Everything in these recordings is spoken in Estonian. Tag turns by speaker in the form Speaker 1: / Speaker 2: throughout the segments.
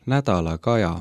Speaker 1: Nädala Kaja.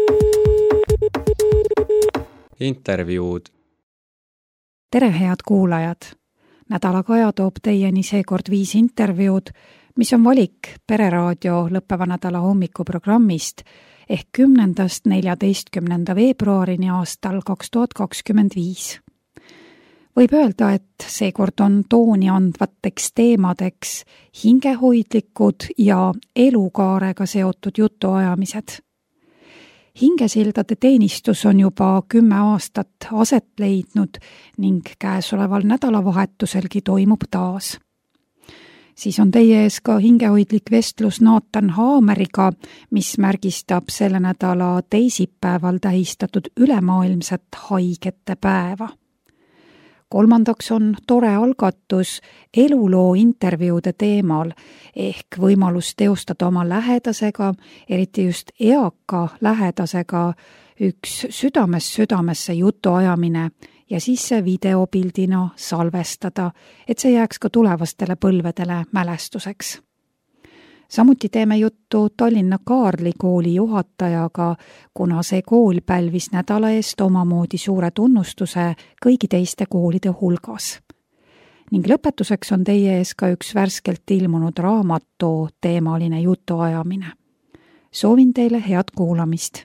Speaker 1: Intervjuud.
Speaker 2: Tere, head kuulajad! Nädala Kaja toob teieni seekord 5 intervjuud, mis on valik Pereraadio lõppeva nädala hommikuprogrammist ehk 10.–14. veebruarini aastal 2025. Võib öelda, et seekord on tooni andvateks teemadeks hingehoidlikud ja elukaarega seotud jutuajamised. Hingesildade teenistus on juba 10 aastat aset leidnud ning käesoleval nädalavahetuselgi toimub taas. Siis on teie ees ka hingehoidlik vestlus Naatan Haameriga, mis märgistab selle nädala teisipäeval tähistatud ülemaailmset haigete päeva. Kolmandaks on tore algatus eluloo intervjuude teemal ehk võimalus teostada oma lähedasega, eriti just eaka lähedasega, üks südamest südamesse jutuajamine ja siis see videopildina salvestada, et see jääks ka tulevastele põlvedele mälestuseks. Samuti teeme juttu Tallinna Kaarli kooli juhatajaga, kuna see kool pälvis nädala eest omamoodi suure tunnustuse kõigi teiste koolide hulgas. Ning lõpetuseks on teie ees ka üks värskelt ilmunud raamatu teemaline jutuajamine. Soovin teile head kuulamist!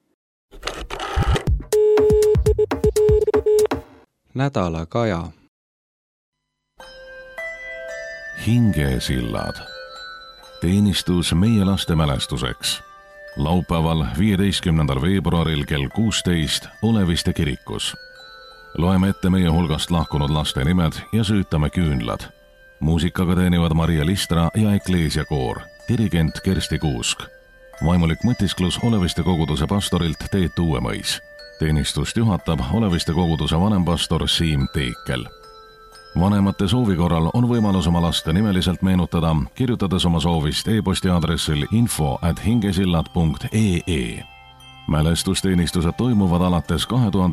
Speaker 1: Nädala Kaja.
Speaker 3: Hingesillad. Teenistus meie laste mälestuseks. Laupäeval 15. veebruaril kell 16 Oleviste kirikus. Loeme ette meie hulgast lahkunud laste nimed ja süütame küünlad. Muusikaga teenivad Maria Listra ja Ekleesia koor, dirigent Kersti Kuusk. Vaimulik mõtisklus Oleviste koguduse pastorilt Teet Uuemõis. Teenistust juhatab Oleviste koguduse vanempastor Siim Teekel. Vanemate soovi korral on võimalus oma laste nimeliselt meenutada, kirjutades oma soovist e-posti aadressil info@hingesillad.ee. Mälestusteenistused toimuvad alates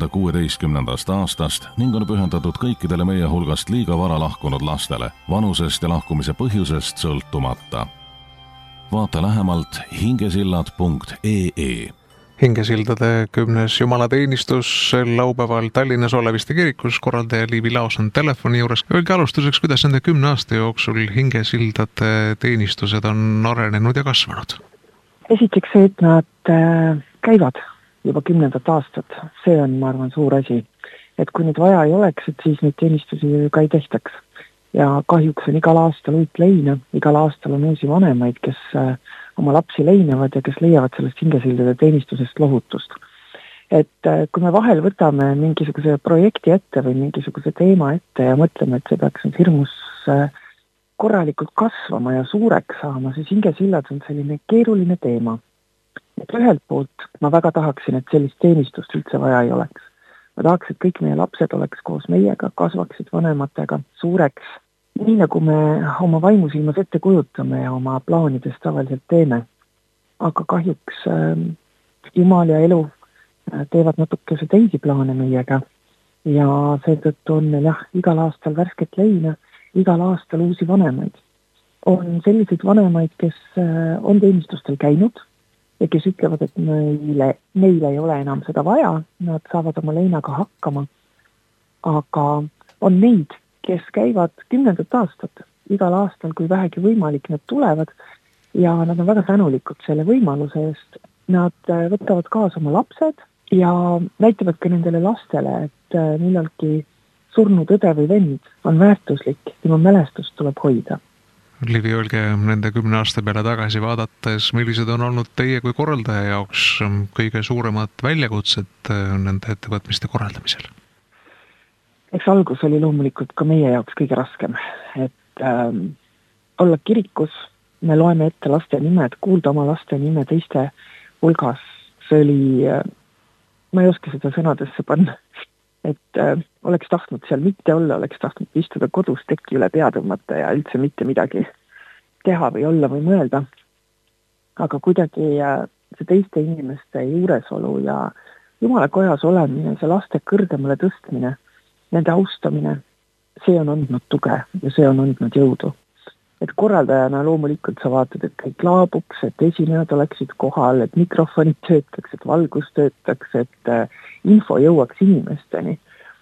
Speaker 3: 2016. aastast ning on pühendatud kõikidele meie hulgast liiga vara lahkunud lastele, vanusest ja lahkumise põhjusest sõltumata. Vaata lähemalt hingesillad.ee.
Speaker 4: Hingesildade 10. jumalateenistus laupäeval Tallinnas Oleviste kirikus, korraldaja Liivi Laos on telefoni juures. Öelge alustuseks, kuidas nende 10 aasta jooksul hingesildade teenistused on arenenud ja kasvanud?
Speaker 5: Esiteks see, et nad käivad juba 10. aastat. See on, ma arvan, suur asi. Et kui nüüd vaja ei oleks, et siis neid teenistusi ka ei tehtaks. Ja kahjuks on igal aastal uut leina, igal aastal on uusi vanemaid, kes oma lapsi leinevad ja kes leiavad sellest hingesildade teenistusest lohutust. Et kui me vahel võtame mingisuguse projekti ette või mingisuguse teema ette ja mõtleme, et see peaks hirmus korralikult kasvama ja suureks saama, siis hingesillad on selline keeruline teema. Et ühelt poolt ma väga tahaksin, et sellist teenistust üldse vaja ei oleks. Ma tahaks, et kõik meie lapsed oleks koos meiega, kasvaksid vanematega suureks, nii nagu me oma vaimusilmas ette kujutame ja oma plaanides tavaliselt teeme. Aga kahjuks Jumal ja elu teevad natukese teisi plaane meiega ja seetõttu on meil igal aastal värsket leina, igal aastal uusi vanemaid. On selliseid vanemaid, kes on teenistustel käinud ja kes ütlevad, et neile ei ole enam seda vaja, nad saavad oma leinaga hakkama. Aga on neid, kes käivad 10. aastat. Igal aastal, kui vähegi võimalik, nad tulevad ja nad on väga tänulikud selle võimaluse eest. Nad võtavad kaasa oma lapsed ja näitavad ka nendele lastele, et millalgi surnud õde või vend on väärtuslik, tema mälestust tuleb hoida.
Speaker 4: Liivi, öelge nende 10 aasta peale tagasi vaadates, millised on olnud teie kui korraldaja jaoks kõige suuremad väljakutsed nende ettevõtmiste korraldamisel? Eks
Speaker 5: algus oli loomulikult ka meie jaoks kõige raskem, et olla kirikus, me loeme ette laste nimed, kuulda oma laste nime teiste hulgas, see oli, ma ei oska seda sõnadesse panna, et oleks tahtnud seal mitte olla, oleks tahtnud istuda kodus teki üle pea tõmmata ja üldse mitte midagi teha või olla või mõelda. Aga kuidagi see teiste inimeste juuresolu ja Jumala kojas olemine, see laste kõrgemale tõstmine, nende austamine, see on andnud tuge ja see on andnud jõudu. et korraldajana loomulikult sa vaatad, et kõik laabuks, et esinejad oleksid kohal, et mikrofonid töötaks, et valgus töötaks, et info jõuaks inimesteni.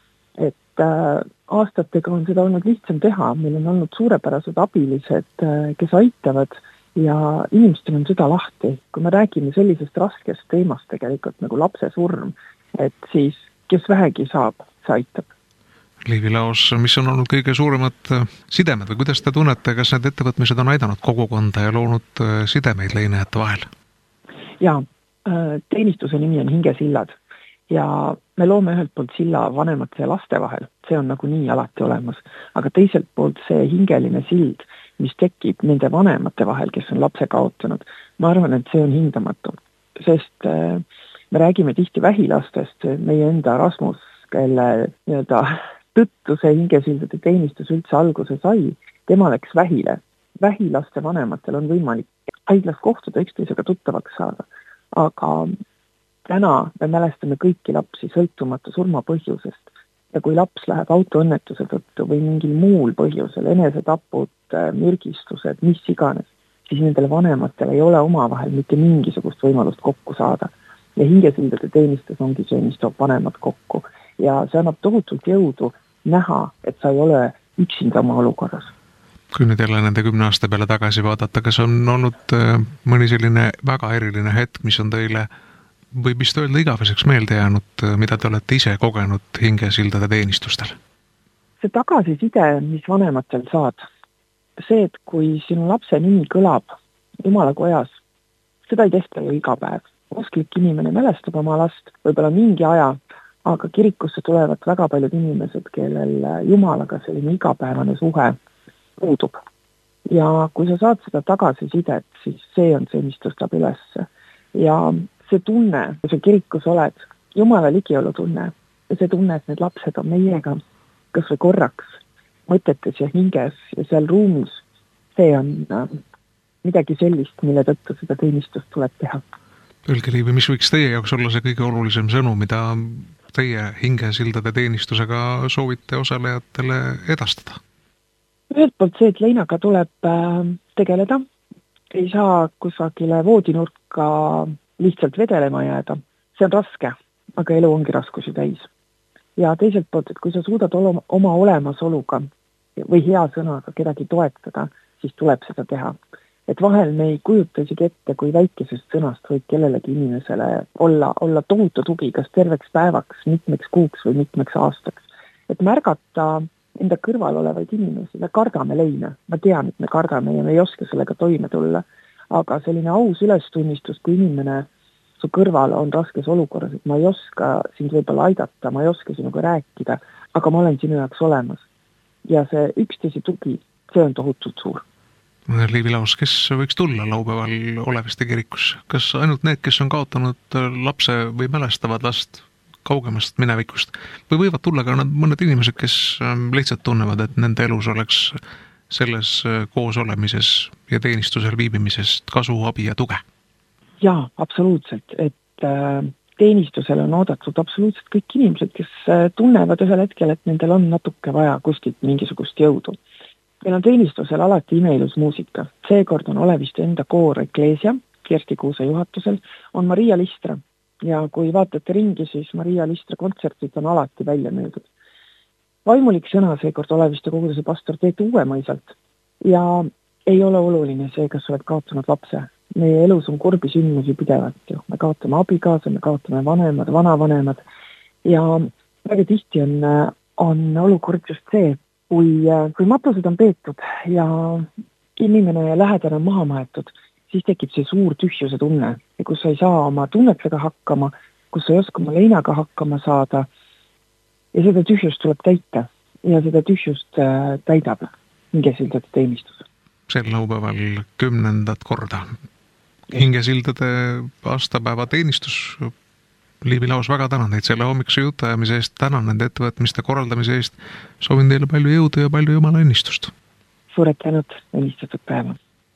Speaker 5: Et aastatega on seda olnud lihtsam teha, meil on olnud suurepärased abilised, kes aitavad ja inimestel on süda lahti. Kui me räägime sellisest raskest teemast tegelikult nagu lapse surm, et siis kes vähegi saab, see aitab.
Speaker 4: Liivi Laos, mis on olnud kõige suuremad sidemed või kuidas te tunnete, kas need ettevõtmised on aidanud kogukonda ja loonud sidemeid leinajate vahel?
Speaker 5: Jaa, teenistuse nimi on Hingesillad ja me loome ühelt poolt silla vanemate ja laste vahel, see on nagu nii alati olemas, aga teiselt poolt see hingeline sild, mis tekib nende vanemate vahel, kes on lapse kaotanud, ma arvan, et see on hindamatu, sest me räägime tihti vähilastest, meie enda Rasmus, kelle tõttu see Hingesildade teenistus üldse alguse sai, tema läks vähile. Vähilaste vanematel on võimalik haiglas kohtuda üksteisega tuttavaks saada, aga täna me mälestame kõiki lapsi sõltumata surmapõhjusest ja kui laps läheb autoõnnetuse tõttu või mingil muul põhjusel, enesetapud, mürgistused, mis iganes, siis nendele vanematel ei ole omavahel mitte mingisugust võimalust kokku saada. Ja Hingesildade teenistus ongi see, mis toob vanemad kokku ja see annab tohutult jõudu näha, et sa ei ole üksinda oma olukorras.
Speaker 4: Kui nüüd jälle nende 10 aasta peale tagasi vaadata, kas on olnud mõni selline väga eriline hetk, mis on teile võib vist öelda igaveseks meelde jäänud, mida te olete ise kogenud Hingesildade teenistustel?
Speaker 5: See tagasiside, mis vanematel saad, see, et kui sinu lapse nimi kõlab Jumala kojas, seda ei tehta ju iga päev. Usklik inimene mälestab oma last, võib-olla mingi aja, aga kirikusse tulevad väga paljud inimesed, kellel Jumalaga selline igapäevane suhe puudub. Ja kui sa saad seda tagasisidet, siis see on see, mis tõstab üles. Ja see tunne, kui sa kirikus oled, Jumala ligiolu tunne, ja see tunne, et need lapsed on meiega kas või korraks mõtetes ja hinges ja seal ruumis, see on midagi sellist, mille tõttu seda teenistust tuleb teha.
Speaker 4: Öelge, Liivi, mis võiks teie jaoks olla see kõige olulisem sõnu, mida teie Hingesildade teenistusega soovite osalejatele edastada?
Speaker 5: Ühelt poolt see, et leinaga tuleb tegeleda, ei saa kusagile voodinurka lihtsalt vedelema jääda. See on raske, aga elu ongi raskusi täis. Ja teiselt poolt, et kui sa suudad oma olemasoluga või hea sõnaga kedagi toetada, siis tuleb seda teha. Et vahel me ei kujuta isegi ette, kui väikesest sõnast võib kellelegi inimesele olla tohutu tugi, kas terveks päevaks, mitmeks kuuks või mitmeks aastaks. Et märgata enda kõrval olevaid inimesi, me kardame leina. Ma tean, et me kardame ja me ei oska sellega toime tulla. Aga selline aus ülestunnistus, kui inimene su kõrval on raskes olukorras, et ma ei oska sind võib-olla aidata, ma ei oska sinuga rääkida, aga ma olen sinu jaoks olemas. Ja see üksteise tugi, see on tohutult suur.
Speaker 4: Liivi Laos, kes võiks tulla laupäeval Oleviste kirikusse? Kas ainult need, kes on kaotanud lapse või mälestavad last kaugemast minevikust? Või võivad tulla ka mõned inimesed, kes lihtsalt tunnevad, et nende elus oleks selles koos olemises ja teenistusel viibimisest kasu, abi ja tuge?
Speaker 5: Jaa, absoluutselt. Et teenistusel on oodatud absoluutselt kõik inimesed, kes tunnevad ühel hetkel, et nendel on natuke vaja kuskilt mingisugust jõudu. Meil on teenistusel alati imeilus muusika. Seekord on Oleviste enda koor Ekleesia, Kersti Kuuse juhatusel, on Maria Listra. Ja kui vaatate ringi, siis Maria Listra kontsertid on alati välja müüdud. Vaimulik sõna seekord Oleviste koguduse pastor Teet Uuemõisalt. Ja ei ole oluline see, kas oled kaotanud lapse. Meie elus on kurbi sündmusi pidevalt ju. Me kaotame abikaasa, me kaotame vanemad, vanavanemad. Ja väga tihti on olukord just see, kui matused on peetud ja inimene ja lähedane on maha maetud, siis tekib see suur tühjuse tunne, kus sa ei saa oma tunnetega hakkama, kus sa ei oska oma leinaga hakkama saada ja seda tühjust tuleb täita ja seda tühjust täidab Hingesildade teenistus.
Speaker 4: Sel laupäeval 10. korda Hingesildade aastapäeva teenistus. Liivi Laos, väga tänan teid selle hommikuse jutuajamise eest, tänan nende ettevõtmiste korraldamise eest, soovin teile palju jõudu ja palju Jumala õnnistust.
Speaker 5: Suured tänud, õnnistatud päeva.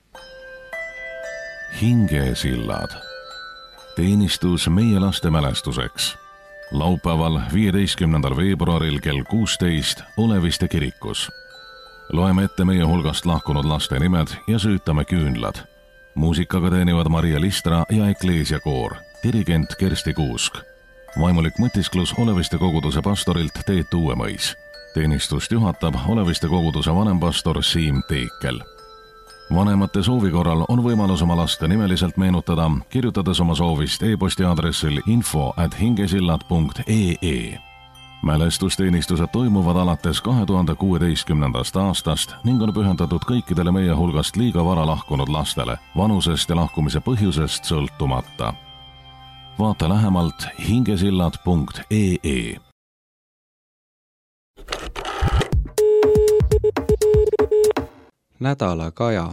Speaker 3: Hingesillad. Teenistus meie laste mälestuseks. Laupäeval 15. veebruaril kell 16 Oleviste kirikus. loeme ette meie hulgast lahkunud laste nimed ja süütame küünlad. Muusikaga teenivad Maria Listra ja Ekleesia koor, dirigent Kersti Kuusk. Vaimulik mõtisklus Oleviste koguduse pastorilt Teet Uuemõis. Teenistust juhatab Oleviste koguduse vanempastor Siim Teekel. Vanemate soovi korral on võimalus oma last nimeliselt meenutada, kirjutades oma soovist e-posti aadressil info@hingesillad.ee. Mälestusteenistused toimuvad alates 2016. aastast ning on pühendatud kõikidele meie hulgast liiga vara lahkunud lastele, vanusest ja lahkumise põhjusest sõltumata. Vaata lähemalt hingesillad.ee.
Speaker 1: nädala kaja.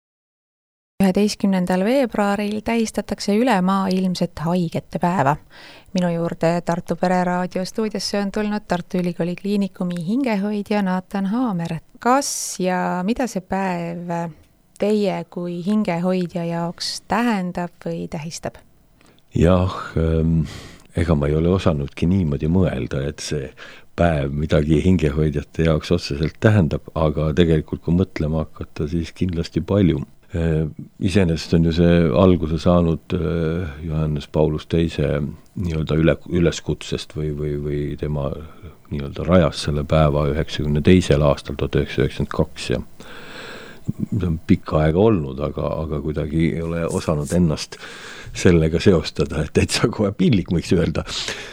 Speaker 2: 11. veebruaril tähistatakse ülemaailmset haigete päeva. Minu juurde Tartu Pereraadio stuudiosse on tulnud Tartu Ülikooli Kliinikumi hingehoidja Nathan Haamer. Kas ja mida see päev teie kui hingehoidja jaoks tähendab või tähistab?
Speaker 6: Jah, ega ma ei ole osanudki niimoodi mõelda, et see päev midagi hingehoidjate jaoks otseselt tähendab, aga tegelikult kui mõtlema hakata, siis kindlasti palju. Iseenesest on ju see alguse saanud Johannes Paulus teise nii-öelda üleskutsest või tema nii-öelda rajas selle päeva 92. aastal 1992 ja see on pikka aega olnud, aga kuidagi ei ole osanud ennast sellega seostada, et täitsa kohe pillik võiks öelda.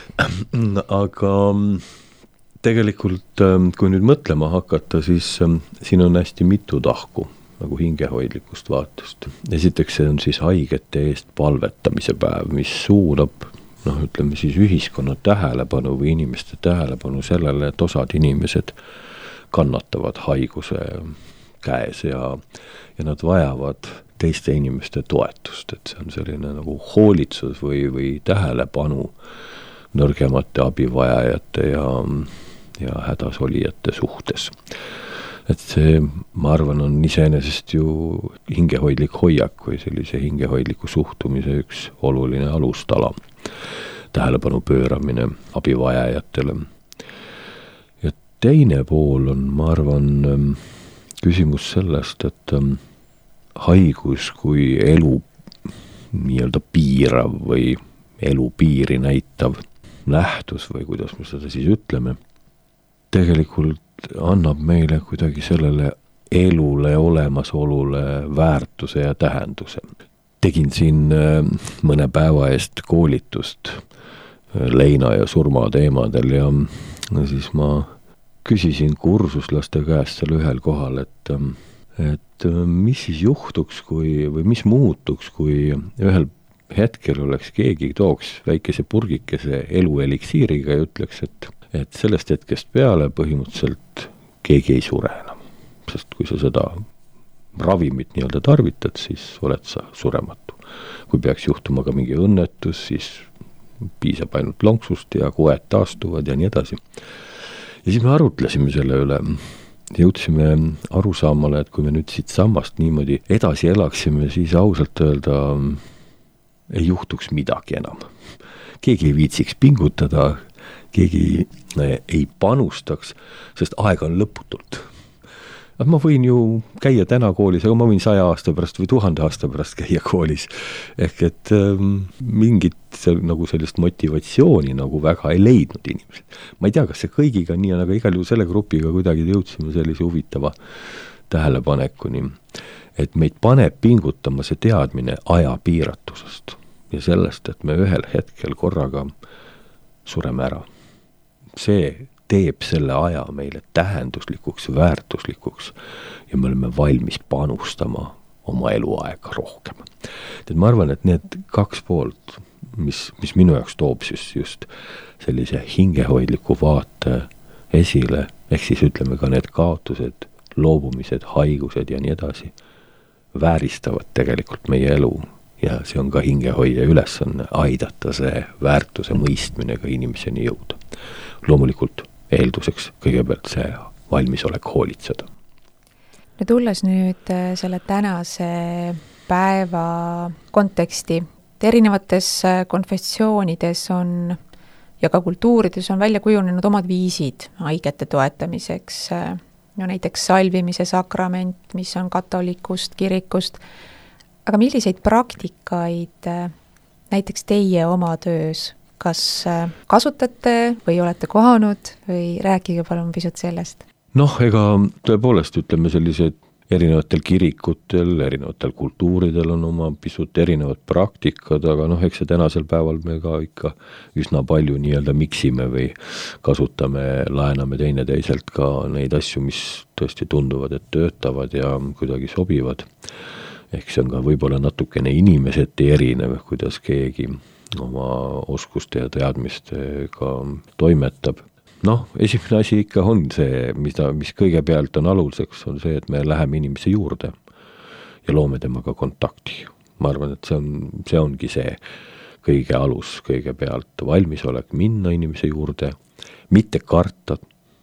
Speaker 6: Aga tegelikult, kui nüüd mõtlema hakata, siis siin on hästi mitu tahku nagu hingehoidlikust vaatest. Esiteks see on siis haigete eest palvetamise päev, mis suunab, ütleme siis ühiskonna tähelepanu või inimeste tähelepanu sellele, et osad inimesed kannatavad haiguse käes ja nad vajavad teiste inimeste toetust, et see on selline nagu hoolitsus või tähelepanu nõrgemate abivajajate ja hädas olijate suhtes. Et see, ma arvan, on iseenesest ju hingehoidlik hoiak või sellise hingehoidliku suhtumise üks oluline alustala. Tähelepanu pööramine abivajajatele. Ja teine pool on, ma arvan, küsimus sellest, et haigus kui elu nii-öelda piirav või elu piiri näitav nähtus või kuidas me seda siis ütleme, tegelikult annab meile kuidagi sellele elule olemasolule väärtuse ja tähenduse. Tegin siin mõne päeva eest koolitust leina ja surma teemadel ja siis ma küsisin kursuslaste käest seal ühel kohal, et mis siis juhtuks või mis muutuks, kui ühel hetkel oleks keegi tooks väikese purgikese elueliksiiriga ja ütleks, et sellest hetkest peale põhimõtteliselt keegi ei sure enam. Sest kui sa seda ravimit nii-öelda tarvitad, siis oled sa surematu. Kui peaks juhtuma ka mingi õnnetus, siis piisab ainult lonksust ja koed taastuvad ja nii edasi. Ja siis me arutlesime selle üle, jõudsime arusaamale, et kui me nüüd siit sammast niimoodi edasi elaksime, siis ausalt öelda ei juhtuks midagi enam. Keegi ei viitsiks pingutada, keegi ei panustaks, sest aega on lõputult. Ma võin ju käia täna koolis, aga ma võin 100 aasta pärast või 1000 aasta pärast käia koolis. Ehk et mingit nagu sellist motivatsiooni nagu väga ei leidnud inimesed. Ma ei tea, kas see kõigiga nii on, aga igal juhul selle grupiga kuidagi jõudsime sellise huvitava tähelepanekuni, et meid paneb pingutama see teadmine aja piiratusest ja sellest, et me ühel hetkel korraga sureme ära. See teeb selle aja meile tähenduslikuks, väärtuslikuks ja me oleme valmis panustama oma eluaega rohkem. Et ma arvan, et need kaks poolt, mis minu jaoks toob just sellise hingehoidliku vaate esile, ehk siis ütleme ka need kaotused, loobumised, haigused ja nii edasi, vääristavad tegelikult meie elu ja see on ka hingehoidja ülesanne aidata see väärtuse mõistmine ka inimeseni jõuda. Loomulikult eelduseks kõigepealt see valmisolek hoolitseda.
Speaker 2: No tulles nüüd selle tänase päeva konteksti, erinevates konfessioonides on ja ka kultuurides on välja kujunenud omad viisid haigete toetamiseks. no näiteks salvimise sakrament, mis on katolikust kirikust, aga milliseid praktikaid näiteks teie oma töös, kas kasutate või olete kohanud või rääkige palun pisut sellest?
Speaker 6: Noh, ega tõepoolest ütleme sellised erinevatel kirikutel, erinevatel kultuuridel on oma pisut erinevad praktikad, aga noh, eks see tänasel päeval me ka ikka üsna palju nii-öelda miksime või kasutame, laename teineteiselt ka neid asju, mis tõesti tunduvad, et töötavad ja kuidagi sobivad. Ehk see on ka võib-olla natukene inimeseti erinev, kuidas keegi oma oskuste ja teadmistega toimetab. Noh, esimene asi ikka on see, mis kõigepealt on aluseks, on see, et me läheme inimese juurde ja loome temaga kontakti. Ma arvan, et see ongi see kõige alus, kõigepealt valmisolek minna inimese juurde, mitte karta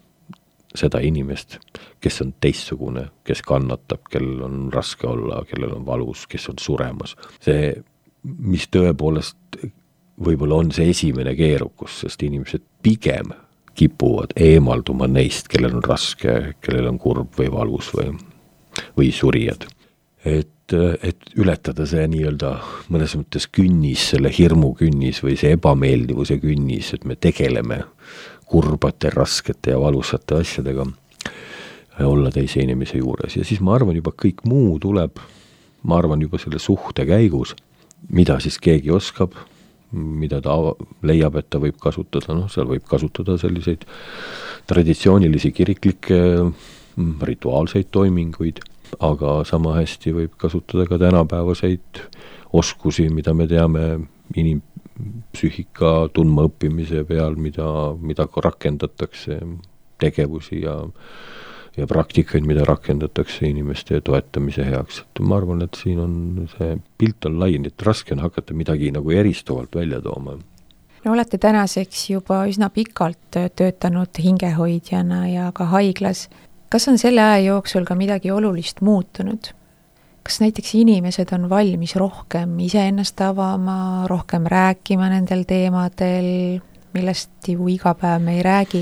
Speaker 6: seda inimest, kes on teistsugune, kes kannatab, kellel on raske olla, kellel on valus, kes on suremas. See, mis tõepoolest võib-olla on see esimene keerukus, sest inimesed pigem kipuvad eemalduma neist, kellel on raske, kellel on kurb või valus või surijad. Et ületada see nii-öelda mõnes mõttes künnis, selle hirmu künnis või see ebameeldivuse künnis, et me tegeleme kurbate, raskete ja valusate asjadega, olla teise inimese juures. Ja siis ma arvan juba kõik muu tuleb, ma arvan juba selle suhte käigus, mida siis keegi oskab, mida ta leiab, et ta võib kasutada, seal võib kasutada selliseid traditsioonilisi kiriklikke rituaalseid toiminguid, aga sama hästi võib kasutada ka tänapäevaseid oskusi, mida me teame inimpsüühika tundmaõppimise peal, mida rakendatakse, tegevusi ja praktikaid, mida rakendatakse inimeste toetamise heaks. Et ma arvan, et siin on see pilt on lai, et raske on hakata midagi nagu eristuvalt välja tooma.
Speaker 2: No olete tänaseks juba üsna pikalt töötanud hingehoidjana ja ka haiglas. Kas on selle aja jooksul ka midagi olulist muutunud? Kas näiteks inimesed on valmis rohkem iseennast avama, rohkem rääkima nendel teemadel, millest ju iga päev me ei räägi?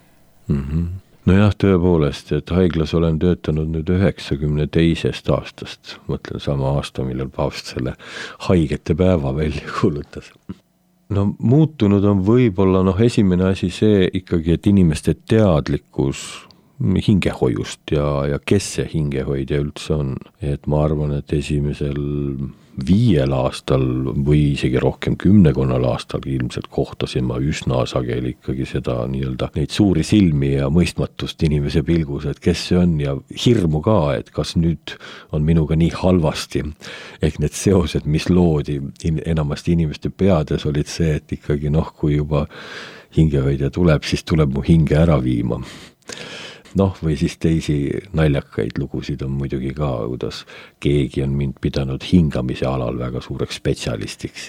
Speaker 6: Nojah, tõepoolest, et haiglas olen töötanud nüüd 92. aastast, mõtlen sama aasta, millal paavst selle haigete päeva välja kuulutas. No muutunud on võib-olla esimene asi see ikkagi, et inimeste teadlikkus hingehoiust ja kes see hingehoidja üldse on. Et ma arvan, et esimesel 5 aastal või isegi rohkem 10 aastal ilmselt kohtasin ma üsna sageli ikkagi seda nii-öelda neid suuri silmi ja mõistmatust inimese pilgus, et kes see on ja hirmu ka, et kas nüüd on minuga nii halvasti. Ehk need seosed, mis loodi enamasti inimeste peades, olid see, et ikkagi kui juba hingehoidja tuleb, siis tuleb mu hinge ära viima. Või siis teisi naljakaid lugusid on muidugi ka, kuidas keegi on mind pidanud hingamise alal väga suureks spetsialistiks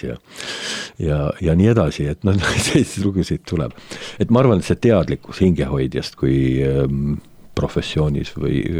Speaker 6: ja nii edasi, et teisi lugusid tuleb. Et ma arvan, et see teadlikkus hingehoidjast kui professioonist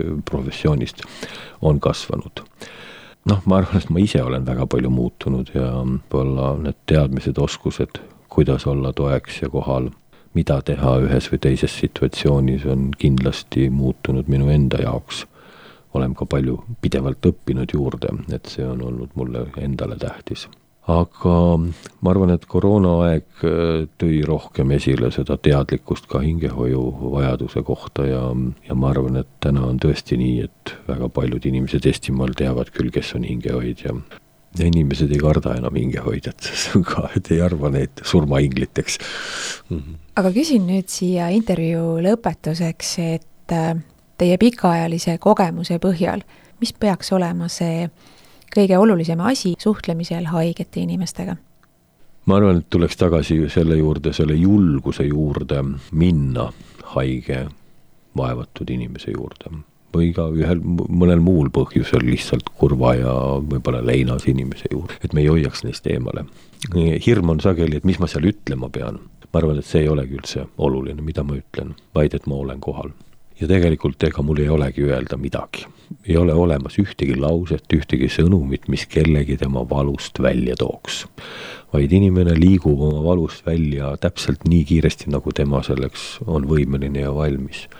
Speaker 6: on kasvanud. Ma arvan, et ma ise olen väga palju muutunud ja võib-olla need teadmised, oskused, kuidas olla toeks ja kohal, mida teha ühes või teises situatsioonis on kindlasti muutunud minu enda jaoks. Olen ka palju pidevalt õppinud juurde, et see on olnud mulle endale tähtis. Aga ma arvan, et koroonaaeg tõi rohkem esile seda teadlikkust ka hingehoiu vajaduse kohta ja ma arvan, et täna on tõesti nii, et väga paljud inimesed Eestimaal teavad küll, kes on hingehoidja. Ja inimesed ei karda enam hingehoidjat, et ei arva neid surmaingliteks.
Speaker 2: Aga küsin nüüd siia intervjuu lõpetuseks, et teie pikaajalise kogemuse põhjal, mis peaks olema see kõige olulisem asi suhtlemisel haigete inimestega?
Speaker 6: Ma arvan, et tuleks tagasi selle julguse juurde minna haige vaevatud inimese juurde. Või ka mõnel muul põhjusel lihtsalt kurva ja võib-olla leinas inimese juurde, et me ei hoiaks neist eemale. Hirm on sageli, et mis ma seal ütlema pean. Ma arvan, et see ei olegi üldse oluline, mida ma ütlen, vaid et ma olen kohal. Ja tegelikult ega mul ei olegi öelda midagi. Ei ole olemas ühtegi lauset, ühtegi sõnumit, mis kellegi tema valust välja tooks. Vaid inimene liigub oma valust välja täpselt nii kiiresti, nagu tema selleks on võimeline ja valmis.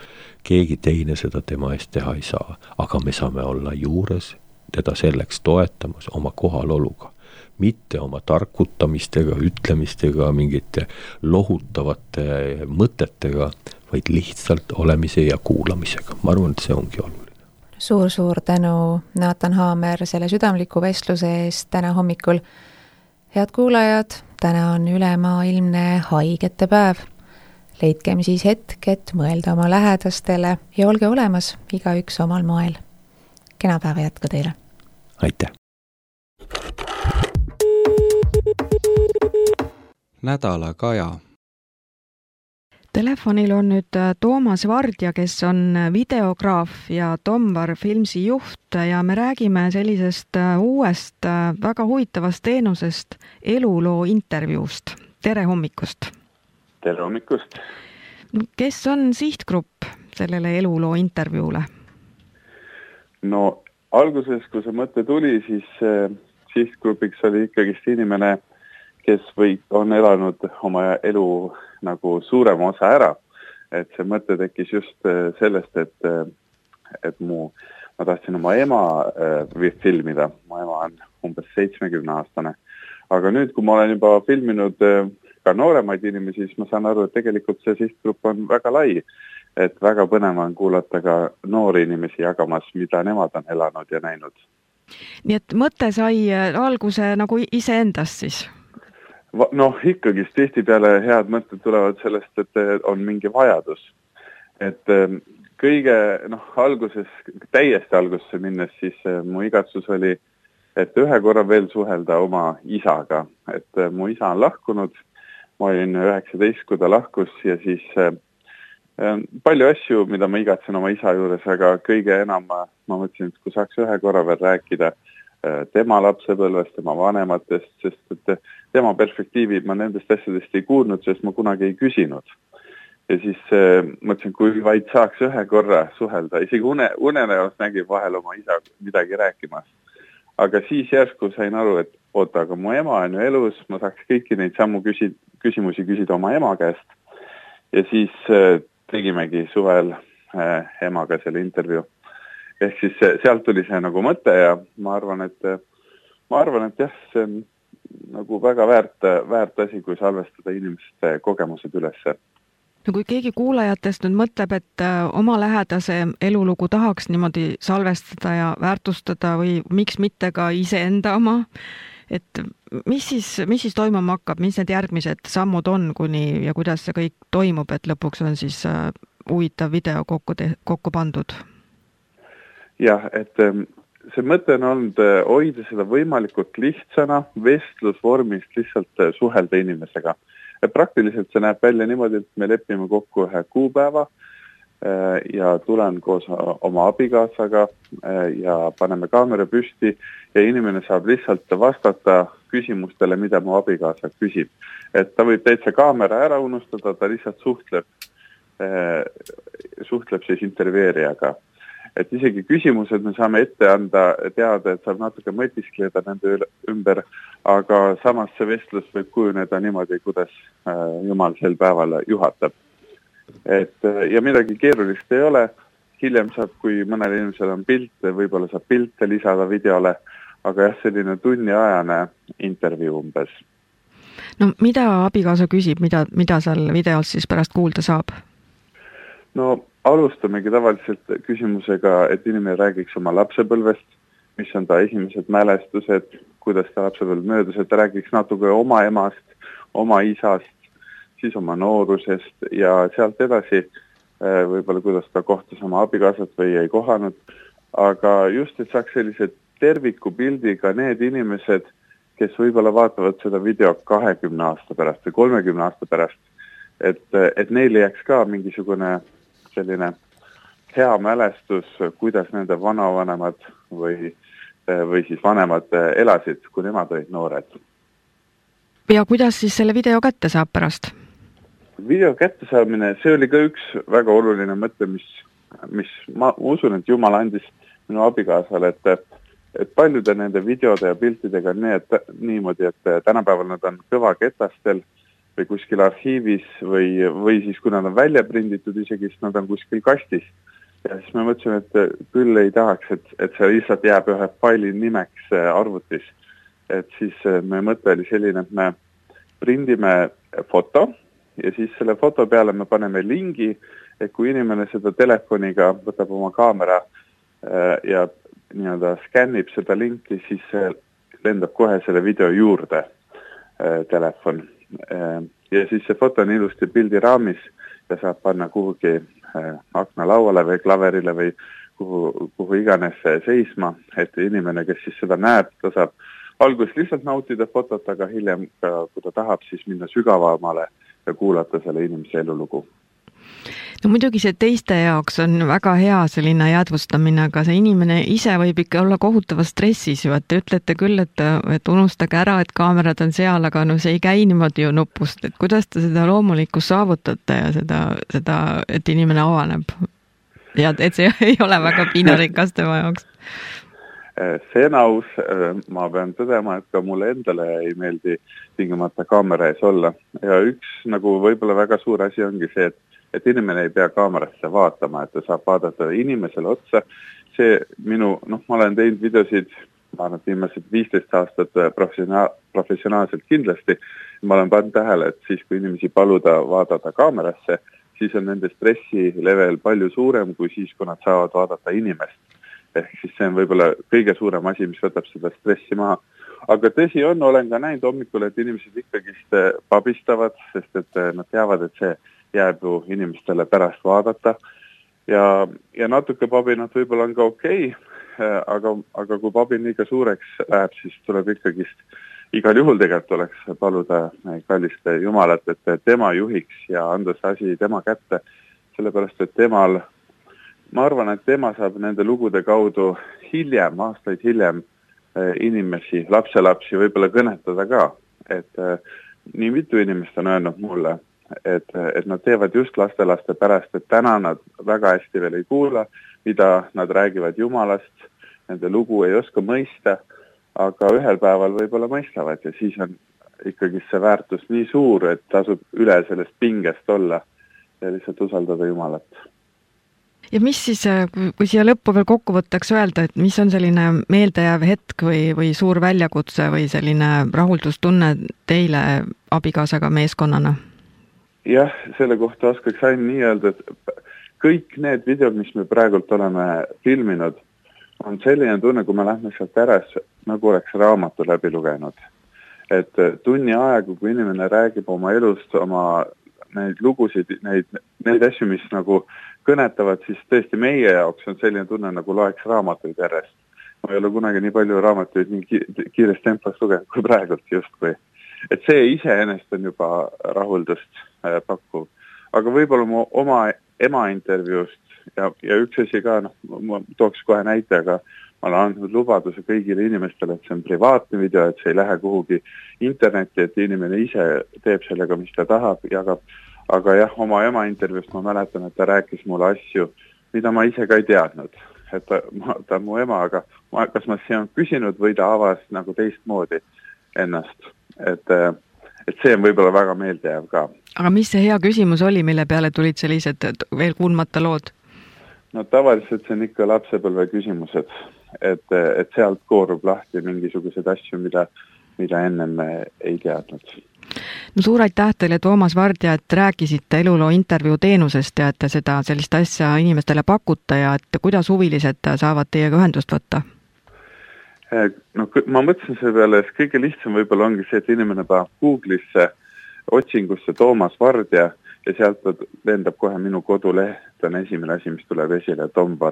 Speaker 6: keegi teine seda tema eest teha ei saa, aga me saame olla juures teda selleks toetamas oma kohaloluga, mitte oma tarkutamistega, ütlemistega, mingite lohutavate mõtetega, vaid lihtsalt olemise ja kuulamisega. Ma arvan, et see ongi oluline.
Speaker 7: Suur tänu, Nathan Haamer, selle südamliku vestluse eest täna hommikul. Head kuulajad, täna on ülemaailmne haigete päev. Leidkem siis hetk, et mõelda oma lähedastele ja olge olemas igaüks omal moel. Kena päeva jätku teile.
Speaker 6: Aitäh!
Speaker 1: Nädala Kaja.
Speaker 2: Telefonil on nüüd Toomas Vardja, kes on videograaf ja Tomvar Filmsi juht ja me räägime sellisest uuest väga huvitavast teenusest eluloo intervjuust. Tere hommikust!
Speaker 8: Tere hommikust!
Speaker 2: Kes on sihtgrupp sellele eluloo intervjuule?
Speaker 8: No alguses, kui see mõte tuli, siis sihtgrupiks oli ikkagist inimene, kes on elanud oma elu nagu suurema osa ära. Et see mõte tekkis just sellest, et ma tahtsin oma ema filmida. Mu ema on umbes 70-aastane. Aga nüüd, kui ma olen juba filminud ka nooremaid inimesi, siis ma saan aru, et tegelikult see sihtgrupp on väga lai. Et väga põnev on kuulata ka noori inimesi jagamas, mida nemad on elanud ja näinud.
Speaker 2: Nii et mõte sai alguse nagu iseendast siis?
Speaker 8: Noh, ikkagist tihtipeale head mõtted tulevad sellest, et on mingi vajadus. Et kõige alguses, täiesti algusesse minnes, siis mu igatsus oli, et ühe korra veel suhelda oma isaga. Et mu isa on lahkunud, ma olin 19, kui ta lahkus ja siis palju asju, mida ma igatsen oma isa juures, aga kõige enam ma mõtlesin, et kui saaks ühe korra veel rääkida tema lapsepõlvest, tema vanematest, sest et tema perspektiivi ma nendest asjadest ei kuulnud, sest ma kunagi ei küsinud. Ja siis mõtlesin, kui vaid saaks ühe korra suhelda, isegi unenäos nägi vahel oma isa midagi rääkimas. Aga siis järsku sain aru, et aga mu ema on ju elus, ma saaks kõiki neid samu küsimusi küsida oma ema käest. Ja siis tegimegi suvel emaga selle intervjuu. Ehk siis sealt tuli see nagu mõte ja ma arvan, et jah, see on nagu väga väärt asi, kui salvestada inimeste kogemused ülesse.
Speaker 2: No kui keegi kuulajatest nüüd mõtleb, et oma lähedase elulugu tahaks niimoodi salvestada ja väärtustada või miks mitte ka iseenda oma, et mis siis toimuma hakkab, mis need järgmised sammud on kuni ja kuidas see kõik toimub, et lõpuks on siis huvitav video kokku pandud?
Speaker 8: Jah, et see mõte on olnud hoida seda võimalikult lihtsana vestlusvormist lihtsalt suhelda inimesega. Praktiliselt see näeb välja niimoodi, et me lepime kokku ühe kuupäeva ja tulen koos oma abikaasaga ja paneme kaamera püsti ja inimene saab lihtsalt vastata küsimustele, mida mu abikaasa küsib. Et ta võib täitsa kaamera ära unustada, ta lihtsalt suhtleb siis intervjueerijaga. Et isegi küsimused me saame ette anda teada, et saab natuke mõtiskleda nende ümber, aga samas see vestlus võib kujuneda niimoodi, kuidas Jumal sel päeval juhatab. Ja midagi keerulist ei ole. Hiljem saab, kui mõnel inimesel on pilt, võib-olla saab pilte lisada videole, aga jah, selline tunniajane intervjuu umbes.
Speaker 2: No mida abikaasa küsib, mida seal videolt siis pärast kuulda saab?
Speaker 8: No alustamegi tavaliselt küsimusega, et inimene räägiks oma lapsepõlvest, mis on ta esimesed mälestused, kuidas ta lapsepõlv möödus, et ta räägiks natuke oma emast, oma isast, siis oma noorusest ja sealt edasi võib-olla kuidas ta kohtas oma abikaasat või ei kohanud. Aga just, et saaks sellise tervikupildiga need inimesed, kes võib-olla vaatavad seda video 20 aasta pärast või 30 aasta pärast, et neil jääks ka mingisugune selline hea mälestus, kuidas nende vanavanemad või siis vanemad elasid, kui nemad olid noored.
Speaker 2: Ja kuidas siis selle video kätte saab pärast?
Speaker 8: Video kätte saamine, see oli ka üks väga oluline mõte, mis ma usun, et Jumal andis minu abikaasale, et paljude nende videode ja piltidega on niimoodi, et tänapäeval nad on kõvaketastel või kuskil arhiivis või siis kui nad on välja prinditud isegi, siis nad on kuskil kastis. Ja siis me mõtlesime, et küll ei tahaks, et see lihtsalt jääb ühe faili nimeks arvutis. Et siis me mõte oli selline, et me prindime foto ja siis selle foto peale me paneme lingi, et kui inimene seda telefoniga võtab oma kaamera ja nii-öelda skännib seda linki, siis lendab kohe selle video juurde telefon. Ja siis see foto on ilusti pildiraamis ja saab panna kuhugi aknalauale või klaverile või kuhu iganes seisma, et inimene, kes siis seda näeb, ta saab alguses lihtsalt nautida fotot, aga hiljem, kui ta tahab, siis minna sügavamale ja kuulata selle inimese elulugu.
Speaker 9: No muidugi see teiste jaoks on väga hea selline jäädvustamine, aga see inimene ise võib ikka olla kohutavas stressis ju, et te ütlete küll, et unustage ära, et kaamerad on seal, aga no see ei käi niimoodi ju nupust, et kuidas te seda loomulikkust saavutate ja seda, et inimene avaneb ja et see ei ole väga piinarikas tema jaoks?
Speaker 8: See on aus, ma pean tõdema, et ka mulle endale ei meeldi tingimata kaamera ees olla ja üks nagu võib-olla väga suur asi ongi see, et inimene ei pea kaamerasse vaatama, et ta saab vaadata inimesele otsa. See ma olen teinud videosid, ma arvan, et viimased 15 aastat professionaalselt kindlasti. Ma olen pannud tähele, et siis, kui inimesi paluda vaadata kaamerasse, siis on nende stressi level palju suurem, kui siis, kui nad saavad vaadata inimest. Ehk siis see on võib-olla kõige suurem asi, mis võtab seda stressi maha. Aga tõsi on, olen ka näinud hommikul, et inimesed ikkagist pabistavad, sest et nad teavad, et see jääb ju inimestele pärast vaadata ja natuke pabinad võib-olla on ka okei, aga kui pabin liiga suureks läheb, siis tuleb ikkagist igal juhul tegelikult oleks paluda kallist Jumalat, et tema juhiks ja anda see asi tema kätte, sellepärast et ma arvan, et tema saab nende lugude kaudu hiljem, aastaid hiljem inimesi, lapselapsi võib-olla kõnetada ka, et nii mitu inimest on öelnud mulle, et nad teevad just lastelaste pärast, et täna nad väga hästi veel ei kuula, mida nad räägivad Jumalast, nende lugu ei oska mõista, aga ühel päeval võib-olla mõistavad ja siis on ikkagi see väärtus nii suur, et tasub üle sellest pingest olla ja lihtsalt usaldada Jumalat.
Speaker 9: Ja mis siis, kui siia lõppu veel kokkuvõtteks öelda, et mis on selline meeldejääv hetk või suur väljakutse või selline rahuldustunne teile abikaasaga meeskonnana?
Speaker 8: Jah, selle kohta oskaks ainult nii öelda, et kõik need videod, mis me praegult oleme filminud, on selline tunne, kui me lähme sealt ära, nagu oleks raamatu läbi lugenud. Et tunni aegu, kui inimene räägib oma elust, oma neid lugusid, neid asju, mis nagu kõnetavad, siis tõesti meie jaoks on selline tunne, nagu loeks raamatuid järjest. Ma ei ole kunagi nii palju raamatuid nii kiires tempos lugenud kui praegult justkui. Et see iseenesest on juba rahuldust pakkuv. Aga võib-olla mu oma ema intervjuust ja üks asi ka, ma tooks kohe näite, aga ma olen andnud lubaduse kõigile inimestele, et see on privaatne video, et see ei lähe kuhugi internetti, et inimene ise teeb sellega, mis ta tahab, jagab. Aga jah, oma ema intervjuust ma mäletan, et ta rääkis mulle asju, mida ma ise ka ei teadnud. Et ta on mu ema, aga kas ma siin küsinud või ta avas nagu teistmoodi ennast. Et see on võib-olla väga meeldejääv ka.
Speaker 9: Aga mis see hea küsimus oli, mille peale tulid sellised veel kuulmata lood?
Speaker 8: No tavaliselt see on ikka lapsepõlve küsimused, et sealt koorub lahti mingisugused asju, mida ennem ei teadnud.
Speaker 9: No suur aitäh teile, Toomas Vardja, et rääkisite Eluloo intervjuu teenusest ja et sellist asja inimestele pakute ja et kuidas huvilised saavad teiega ühendust võtta?
Speaker 8: No, ma mõtlesin selle peale, et kõige lihtsam võib-olla ongi see, et inimene paneb Google'isse otsingusse Toomas Vardja ja sealt lendab kohe minu koduleht, on esimene asi, mis tuleb esile,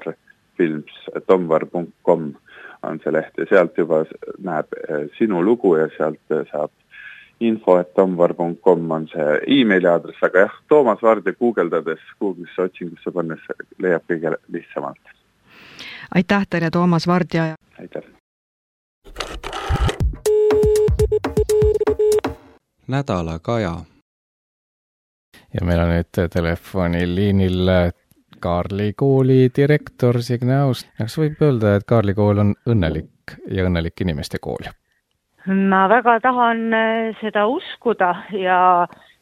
Speaker 8: tomvar.com on see leht ja sealt juba näeb sinu lugu ja sealt saab info@tomvar.com on see e-maili aadress, aga jah, Toomas Vardja guugeldades, Google'isse otsingusse pannes leiab kõige lihtsamalt.
Speaker 9: Aitäh teile, Toomas Vardja!
Speaker 8: Aitäh!
Speaker 1: Nädala Kaja.
Speaker 10: Ja meil on nüüd telefoniliinil Kaarli kooli direktor Signe Aust. Kas võib öelda, et Kaarli kool on õnnelik ja õnnelik inimeste kool?
Speaker 11: Ma väga tahan seda uskuda ja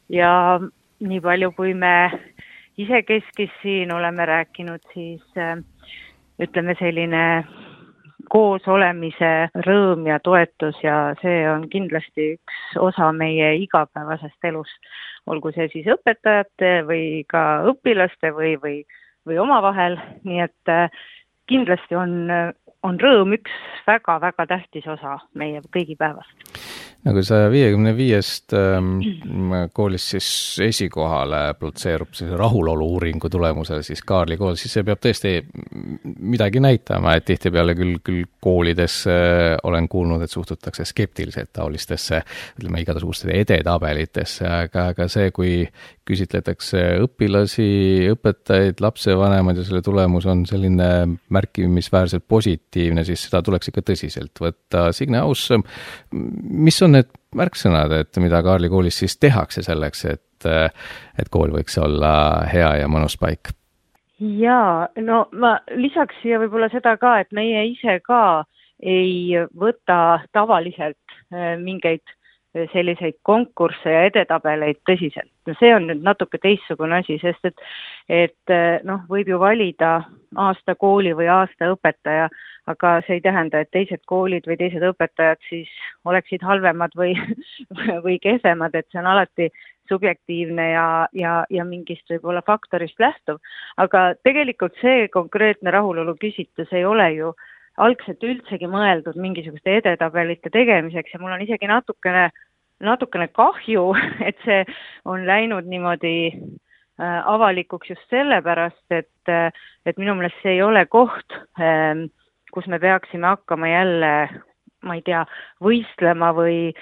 Speaker 11: ja nii palju, kui me isekeskis siin oleme rääkinud, siis ütleme selline koos olemise rõõm ja toetus ja see on kindlasti üks osa meie igapäevasest elust, olgu see siis õpetajate või ka õpilaste või omavahel, nii et kindlasti on rõõm üks väga-väga tähtis osa meie kõigi päevast.
Speaker 10: Nagu 155 koolist siis esikohale platseerub rahulolu-uuringu tulemusel siis Kaarli kool, siis see peab tõesti midagi näitama, et tihtipeale küll koolides olen kuulnud, et suhtutakse skeptiliselt taolistesse, ütleme, igasuguste edetabelitesse, aga see, kui küsitletakse õpilasi, õpetajaid, lapsevanemad ja selle tulemus on selline märkimisväärselt positiivne, siis seda tuleks ikka tõsiselt võtta. Signe Aus, mis on need märksõnad, et mida Kaarli koolis siis tehakse selleks, et kool võiks olla hea ja mõnus paik?
Speaker 11: Jaa, no ma lisaks siia võib-olla seda ka, et meie ise ka ei võta tavaliselt mingeid selliseid konkursse ja edetabeleid tõsiselt. See on nüüd natuke teistsugune asi, sest et võib ju valida aasta kooli või aasta õpetaja, aga see ei tähenda, et teised koolid või teised õpetajad siis oleksid halvemad või kehvemad, et see on alati subjektiivne ja mingist võib-olla faktorist lähtuv. Aga tegelikult see konkreetne rahulolu küsitlus ei ole ju algselt üldsegi mõeldud mingisuguste edetabelite tegemiseks ja mul on isegi natukene kahju, et see on läinud niimoodi avalikuks just sellepärast, et minu meelest see ei ole koht, kus me peaksime hakkama jälle, ma ei tea, võistlema või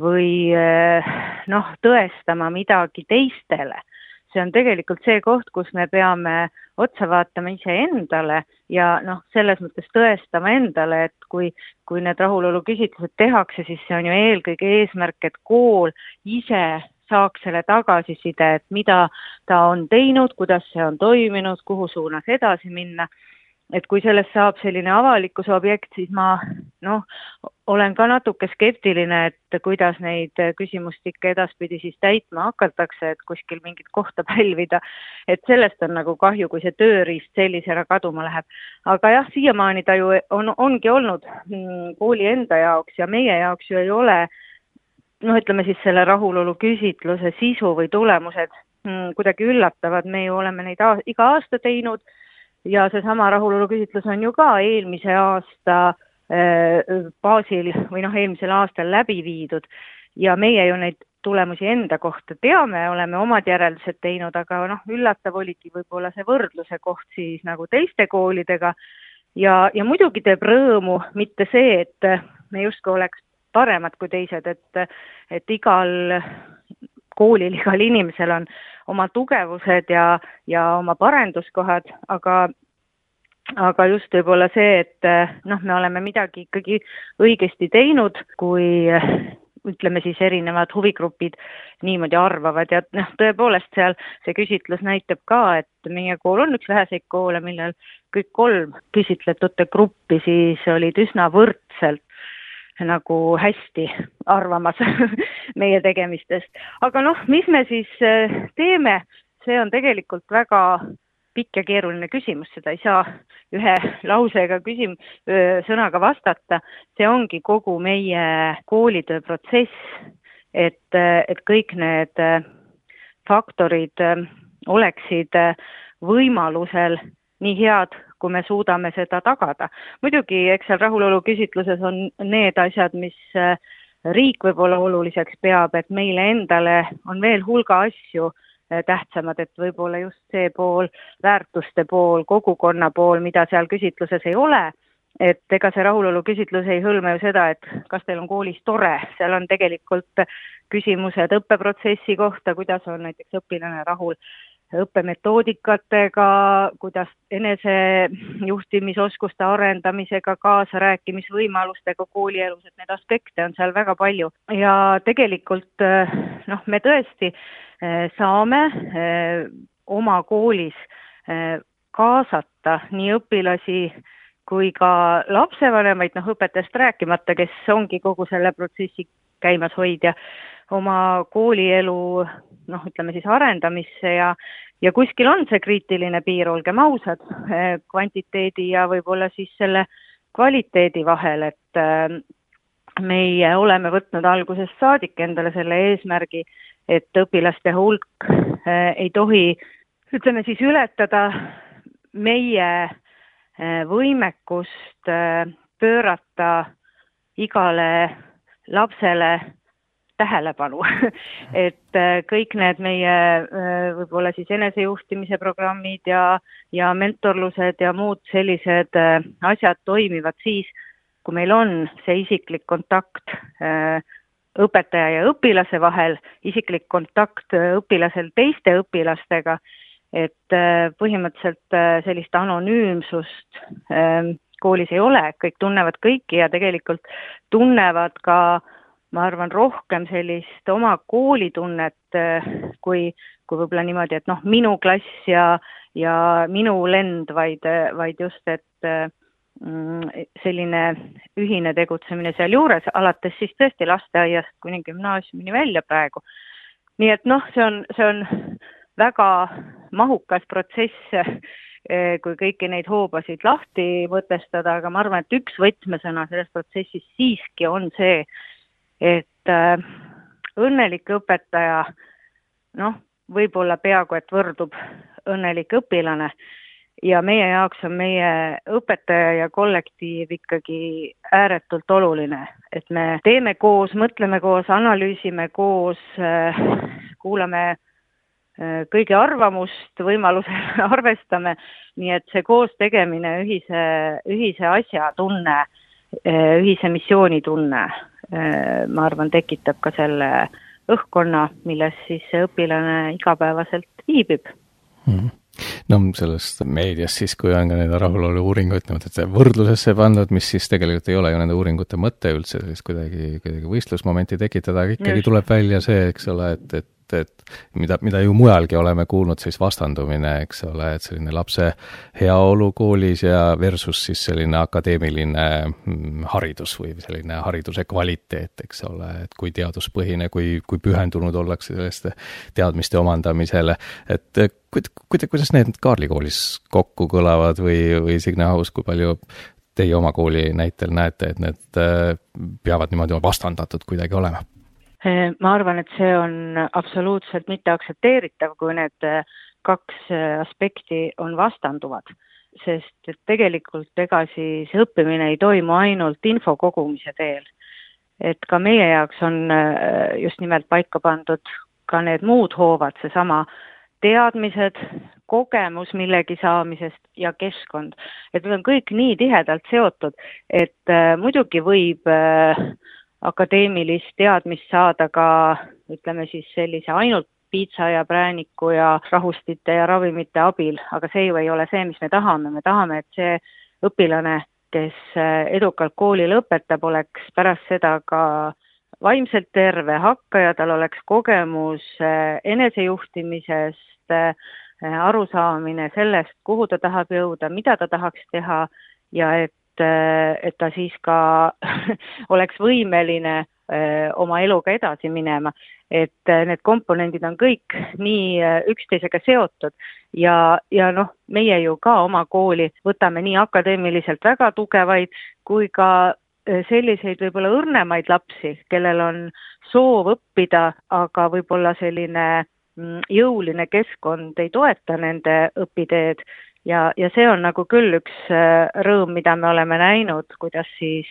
Speaker 11: tõestama midagi teistele. See on tegelikult see koht, kus me peame otsa vaatama iseendale ja selles mõttes tõestama endale, et kui need rahulolu küsitlused tehakse, siis see on ju eelkõige eesmärk, et kool ise saaks selle tagasiside, et mida ta on teinud, kuidas see on toiminud, kuhu suunas edasi minna. Et kui sellest saab selline avalikkuse objekt, siis ma olen ka natuke skeptiline, et kuidas neid küsimustikke edaspidi siis täitma hakatakse, et kuskil mingit kohta pälvida. Et sellest on nagu kahju, kui see tööriist sellisena kaduma läheb. Aga jah, siiamaani ta ju ongi olnud kooli enda jaoks ja meie jaoks ju ei ole, ütleme siis selle rahulolu küsitluse sisu või tulemused kuidagi üllatavad. Me ju oleme neid iga aasta teinud. Ja see sama rahulolu küsitlus on ju ka eelmise aasta baasil või eelmisel aastal läbi viidud ja meie ju neid tulemusi enda kohta teame, oleme omad järeldused teinud, aga üllatav oligi võib-olla see võrdluse koht siis nagu teiste koolidega ja muidugi teeb rõõmu mitte see, et me justkui oleks paremad kui teised, et igal koolil, igal inimesel on oma tugevused ja oma parenduskohad, aga just võib-olla see, et me oleme midagi ikkagi õigesti teinud, kui ütleme siis erinevad huvigrupid niimoodi arvavad ja tõepoolest seal see küsitlus näitab ka, et meie kool on üks väheseid koole, millel kõik 3 küsitletute gruppi siis olid üsna võrdselt nagu hästi arvamas meie tegemistest. Aga mis me siis teeme, see on tegelikult väga pikk ja keeruline küsimus, seda ei saa ühe lausega sõnaga vastata. See ongi kogu meie koolitöö protsess, et kõik need faktorid oleksid võimalusel nii head, kui me suudame seda tagada. Muidugi, eks seal rahulolu küsitluses on need asjad, mis riik võib-olla oluliseks peab, et meile endale on veel hulga asju tähtsamad, et võib-olla just see pool, väärtuste pool, kogukonna pool, mida seal küsitluses ei ole, et ega see rahulolu küsitlus ei hõlma ju seda, et kas teil on koolis tore, seal on tegelikult küsimused õppeprotsessi kohta, kuidas on näiteks õpilane rahul õppemetoodikatega, kuidas enesejuhtimisoskuste arendamisega, kaasarääkimisvõimalustega koolielus, et need aspekte on seal väga palju. Ja tegelikult me tõesti saame oma koolis kaasata nii õpilasi kui ka lapsevanemaid, õpetajast rääkimata, kes ongi kogu selle protsessi käimas hoidja, oma koolielu ütleme siis arendamisse ja kuskil on see kriitiline piir, olgem ausad, kvantiteedi ja võib-olla siis selle kvaliteedi vahel, et meie oleme võtnud algusest saadik endale selle eesmärgi, et õpilaste hulk ei tohi, ütleme siis, ületada meie võimekust pöörata igale lapsele tähelepanu, et kõik need meie võib-olla siis enesejuhtimise programmid ja mentorlused ja muud sellised asjad toimivad siis, kui meil on see isiklik kontakt õpetaja ja õpilase vahel, isiklik kontakt õpilasel teiste õpilastega, et põhimõtteliselt sellist anonüümsust koolis ei ole, kõik tunnevad kõiki ja tegelikult tunnevad ka, ma arvan, rohkem sellist oma koolitunnet kui võib-olla niimoodi, et minu klass ja minu lend, vaid just, et selline ühine tegutsemine seal juures, alates siis tõesti lasteaiast kuni gümnaasiumini välja praegu. Nii et see on väga mahukas protsess, kui kõiki neid hoobasid lahti mõtestada, aga ma arvan, et üks võtmesõna selles protsessis siiski on see, et õnnelik õpetaja, võib-olla peaaegu, et võrdub õnnelik õpilane ja meie jaoks on meie õpetaja ja kollektiiv ikkagi ääretult oluline, et me teeme koos, mõtleme koos, analüüsime koos, kuulame kõigi arvamust, võimalusel arvestame, nii et see koos tegemine, ühise asja tunne, ühise missiooni tunne, ma arvan, tekitab ka selle õhkkonna, milles siis see õpilane igapäevaselt viibib.
Speaker 10: No sellest meedias siis, kui on ka need rahulolu uuringuid, et see võrdlusesse pandud, mis siis tegelikult ei ole ju nende uuringute mõte üldse, siis kuidagi võistlusmomenti tekitada, aga ikkagi tuleb välja see, eks ole, et mida ju mujalgi oleme kuulnud, siis vastandumine, eks ole, et selline lapse heaolu koolis ja versus siis selline akadeemiline haridus või selline hariduse kvaliteet, eks ole, et kui teaduspõhine, kui pühendunud ollakse sellest teadmiste omandamisele, et kuidas need Kaarli koolis kokku kõlavad või Signe Haus, kui palju teie oma kooli näitel näete, et need peavad niimoodi vastandatud kuidagi olema?
Speaker 11: Ma arvan, et see on absoluutselt mitte aktsepteeritav, kui need kaks aspekti on vastanduvad, sest et tegelikult ega siis õppimine ei toimu ainult info kogumise teel. Et ka meie jaoks on just nimelt paika pandud ka need muud hoovad, seesama teadmised, kogemus millegi saamisest ja keskkond. Et need on kõik nii tihedalt seotud, et muidugi võib akadeemilist teadmist saada ka, ütleme siis sellise ainult piitsa ja prääniku ja rahustite ja ravimite abil, aga see ju ei ole see, mis me tahame. Me tahame, et see õpilane, kes edukalt kooli lõpetab, oleks pärast seda ka vaimselt terve hakkaja, tal oleks kogemus enesejuhtimisest, arusaamine sellest, kuhu ta tahab jõuda, mida ta tahaks teha ja et ta siis ka oleks võimeline oma eluga edasi minema. Et need komponendid on kõik nii üksteisega seotud ja meie ju ka oma kooli võtame nii akadeemiliselt väga tugevaid kui ka selliseid võib-olla õrnemaid lapsi, kellel on soov õppida, aga võib-olla selline jõuline keskkond ei toeta nende õpiteed. Ja see on nagu küll üks rõõm, mida me oleme näinud, kuidas siis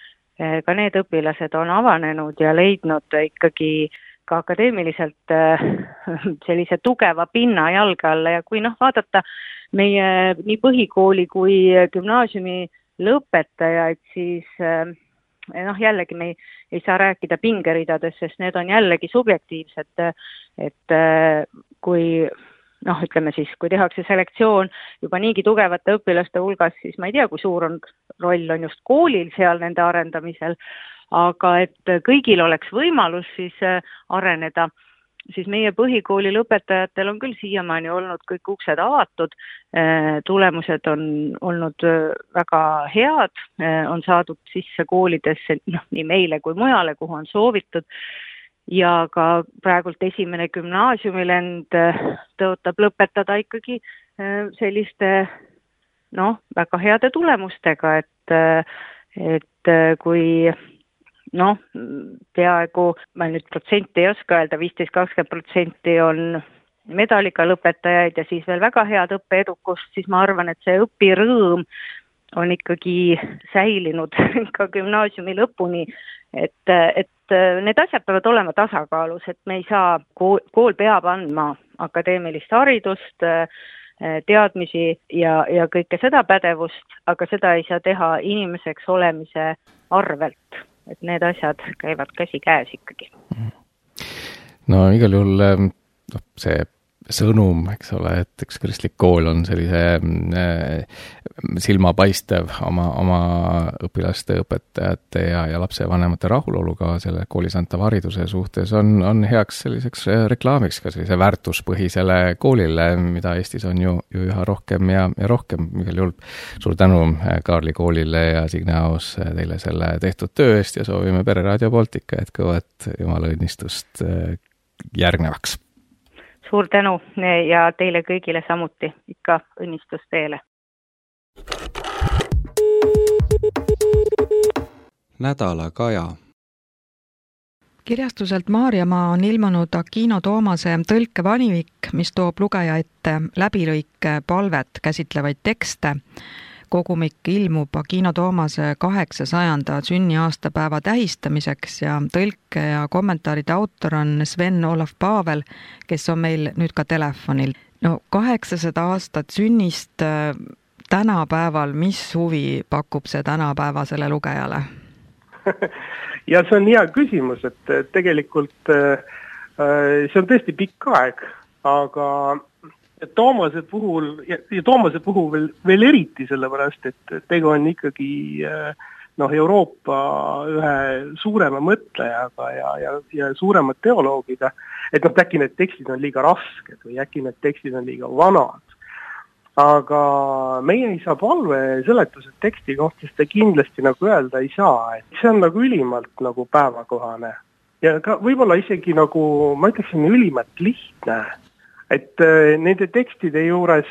Speaker 11: ka need õpilased on avanenud ja leidnud ikkagi ka akadeemiliselt sellise tugeva pinna jalge alla ja kui vaadata meie nii põhikooli kui gümnaasiumi lõpetajaid, siis jällegi me ei saa rääkida pingeridades, sest need on jällegi subjektiivsed, et kui ütleme siis, kui tehakse selektsioon juba niigi tugevate õpilaste hulgas, siis ma ei tea, kui suur roll on just koolil seal nende arendamisel, aga et kõigil oleks võimalus siis areneda, siis meie põhikooli lõpetajatel on küll siiamaani olnud kõik uksed avatud, tulemused on olnud väga head, on saadud sisse koolidesse nii meile kui mujale, kuhu on soovitud ja ka praegult esimene gümnaasiumilend tõotab lõpetada ikkagi selliste väga heade tulemustega, et kui peaaegu, ma nüüd protsenti ei oska öelda, 15-20% on medaliga lõpetajaid ja siis veel väga head õppeedukust, siis ma arvan, et see õpirõõm on ikkagi säilinud ka gümnaasiumi lõpuni, et need asjad peavad olema tasakaalus, et me ei saa, kool peab andma akadeemilist haridust, teadmisi ja kõike seda pädevust, aga seda ei saa teha inimeseks olemise arvelt, et need asjad käivad käsi käes ikkagi.
Speaker 10: No igal juhul see sõnum, eks ole, et üks kristlik kool on sellise silmapaistev oma õpilaste, õpetajate ja lapsevanemate rahuloluga selle koolis antava hariduse suhtes on heaks selliseks reklaamiks ka sellise väärtuspõhisele koolile, mida Eestis on ju üha rohkem ja rohkem. Igal juhul suur tänu Kaarli koolile ja Signe Aos teile selle tehtud töö eest ja soovime Pereraadio poolt ikka jätkuvat jumala õnnistust järgnevaks.
Speaker 11: Suur tänu ja teile kõigile samuti ikka õnnistust teile.
Speaker 1: Nädala Kaja.
Speaker 9: Kirjastuselt Maarjamaa on ilmunud Aquino Toomase tõlkevanivik, mis toob lugeja ette läbilõike palvet käsitlevaid tekste. Kogumik ilmub Aquino Toomase 800. sünniaastapäeva tähistamiseks ja tõlke ja kommentaaride autor on Sven Olav Pavel, kes on meil nüüd ka telefonil. 800 aastat sünnist tänapäeval, mis huvi pakub see tänapäevasele lugejale?
Speaker 12: Ja see on hea küsimus, et tegelikult see on tõesti pikk aeg, aga Toomase puhul veel eriti sellepärast, et tegu on ikkagi Euroopa ühe suurema mõtlejaga ja suurema teoloogiga, et äkki need tekstid on liiga rasked või äkki need tekstid on liiga vanad. Aga meie isa palve seletused teksti kohta seda kindlasti öelda ei saa, et see on ülimalt päevakohane ja ka võib-olla isegi ma ütleksin ülimalt lihtne. Et nende tekstide juures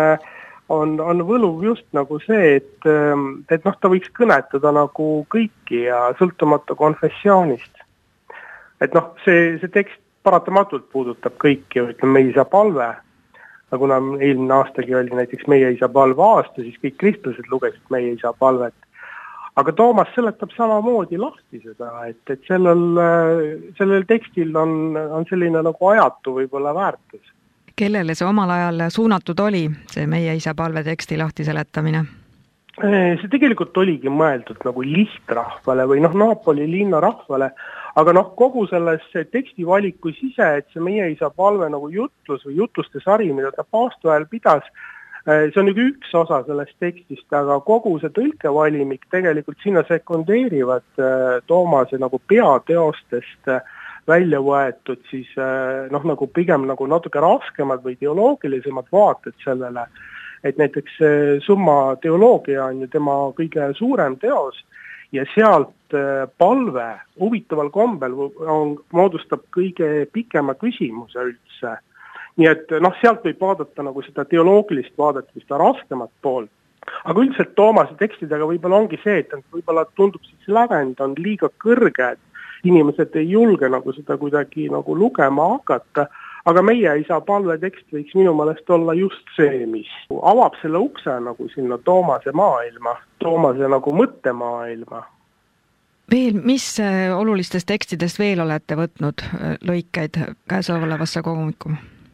Speaker 12: on võluv just see, et ta võiks kõnetada kõiki ja sõltumata konfessioonist. Et see tekst paratamatult puudutab kõiki, ütleme meie isa palve. Kuna eelmine aastagi oli näiteks meie isa palve aasta, siis kõik kristlased lugesid meie isa palvet. Aga Toomas seletab samamoodi lahti seda, et sellel tekstil on selline ajatu võib-olla väärtus.
Speaker 9: Kellele see omal ajal suunatud oli, see meie isa palve teksti lahti seletamine?
Speaker 12: See tegelikult oligi mõeldud lihtrahvale või Napoli linna rahvale, aga kogu selles tekstivaliku sise, et see meie isa palve jutlus või jutluste sari, mida ta paastu ajal pidas, see on üks osa sellest tekstist, aga kogu see tõlkevalimik tegelikult sinna sekundeerivad Toomase peateostest välja võetud siis pigem natuke raskemad või teoloogilisemad vaated sellele, et näiteks Summa teoloogia on ju tema kõige suurem teos ja sealt palve huvitaval kombel moodustab kõige pikema küsimuse üldse. Nii et sealt võib vaadata seda teoloogilist vaadet või seda raskemat poolt. Aga üldiselt Toomase tekstidega võib-olla ongi see, et võib-olla tundub siis lävend on liiga kõrge, et inimesed ei julge seda kuidagi lugema hakata, aga meie isa palve tekst võiks minu meelest olla just see, mis avab selle ukse sinna Toomase maailma, Toomase mõttemaailma.
Speaker 9: Veel, mis olulistest tekstidest veel olete võtnud lõikeid käesolevasse kogumikku?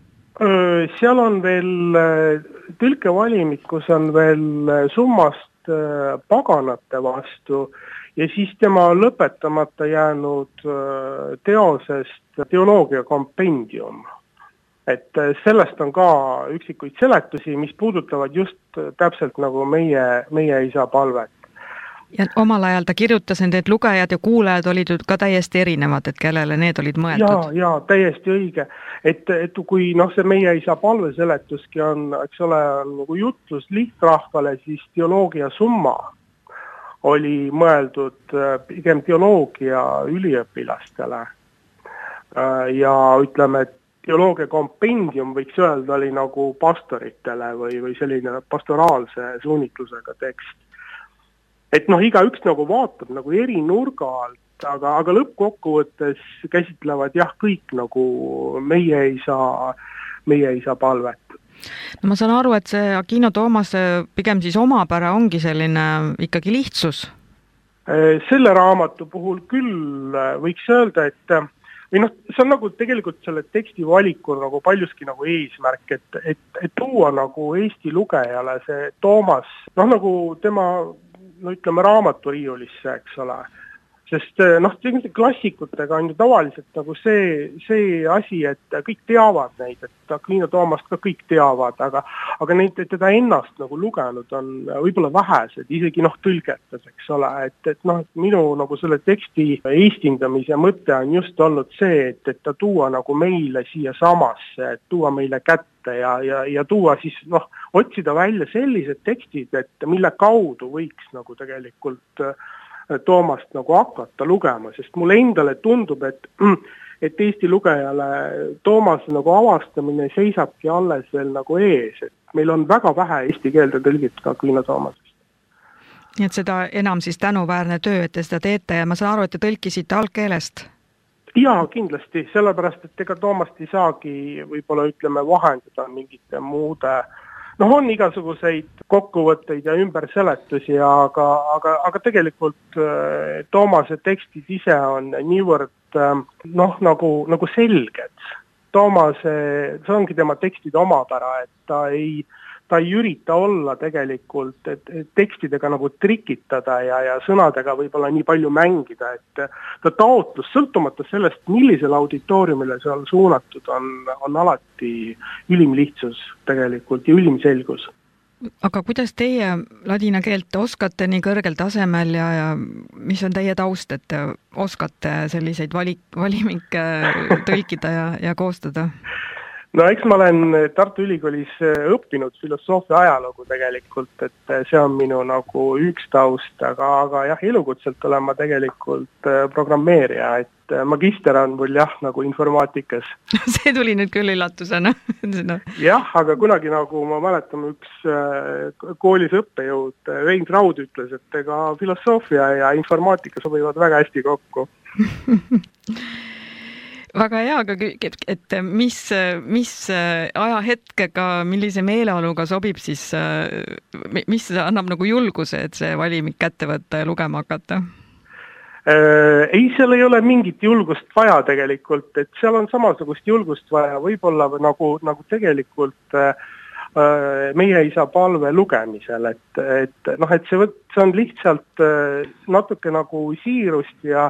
Speaker 12: Seal on veel tõlkevalimikus on veel Summast paganate vastu ja siis tema lõpetamata jäänud teosest teoloogia kompendium. Et sellest on ka üksikuid seletusi, mis puudutavad just täpselt meie isa palvet.
Speaker 9: Ja omal ajal ta kirjutas, et lugejad ja kuulajad olid ka täiesti erinevad, et kellele need olid mõeldud?
Speaker 12: Ja täiesti õige. Et kui see meie isa palve seletuski on, eks ole, jutlus lihtrahvale, siis teoloogia Summa oli mõeldud pigem teoloogia üliõpilastele. ja ütleme, et teoloogia kompendium võiks öelda oli nagu pastoritele või selline pastoraalse suunitlusega tekst. Et igaüks nagu vaatab nagu eri nurga alt, aga lõppkokkuvõttes käsitlevad kõik nagu meie isa palvet.
Speaker 9: No ma saan aru, et see Aquino Toomase pigem siis omapära ongi selline ikkagi lihtsus.
Speaker 12: Selle raamatu puhul küll võiks öelda, et see on nagu tegelikult selle teksti valikul nagu paljuski nagu eesmärk, et tuua nagu Eesti lugejale see Toomas, nagu tema, ütleme, raamaturiiulisse, eks ole. Sest klassikutega on ju tavaliselt nagu see asi, et kõik teavad neid, et Aquino Toomast ka kõik teavad, aga neid teda ennast nagu lugenud on võib-olla vähesed, isegi tõlgetes, eks ole, et minu nagu selle teksti eestindamise mõte on just olnud see, et ta tuua nagu meile siia samasse, et tuua meile kätte ja tuua siis otsida välja sellised tekstid, et mille kaudu võiks nagu tegelikult Toomast nagu hakata lugema, sest mulle endale tundub, et Eesti lugejale Toomase nagu avastamine seisabki alles veel nagu ees, et meil on väga vähe eesti keelde tõlgitud Aquino Toomasest.
Speaker 9: Nii et seda enam siis tänuväärne töö, et te seda teete ja ma saan aru, et te tõlkisite algkeelest?
Speaker 12: Jaa, kindlasti, sellepärast, et ega Toomast ei saagi võib-olla ütleme vahendada mingite muude on igasuguseid kokkuvõtteid ja ümberseletusi, aga tegelikult Toomase tekstid ise on niivõrd nagu selged. Toomase, see ongi tema tekstide omapära, et ta ei ürita olla tegelikult tekstidega nagu trikitada ja sõnadega võib-olla nii palju mängida, et ta taotlus sõltumata sellest, millisele auditooriumile see on suunatud, on alati ülim lihtsus tegelikult ja ülim selgus.
Speaker 9: Aga kuidas teie ladina keelt oskate nii kõrgel tasemel ja mis on teie taust, et te oskate selliseid valimikke tõlkida ja koostada?
Speaker 12: No eks ma olen Tartu Ülikoolis õppinud filosoofia ajalugu tegelikult, et see on minu nagu üks taust, aga elukutselt olen ma tegelikult programmeerija, et magister on mul nagu informaatikas.
Speaker 9: See tuli nüüd küll üllatusena.
Speaker 12: Jah, aga kunagi nagu ma mäletan üks koolis õppejõud, Rein Traud ütles, et ega filosoofia ja informaatika sobivad väga hästi kokku.
Speaker 9: Väga hea, aga et mis ajahetkega, millise meeleoluga sobib siis, mis annab nagu julguse, et see valimik kätte võtta ja lugema hakata?
Speaker 12: Ei, seal ei ole mingit julgust vaja tegelikult, et seal on samasugust julgust vaja võib-olla nagu tegelikult meie isa palve lugemisel, et see on lihtsalt natuke nagu siirust ja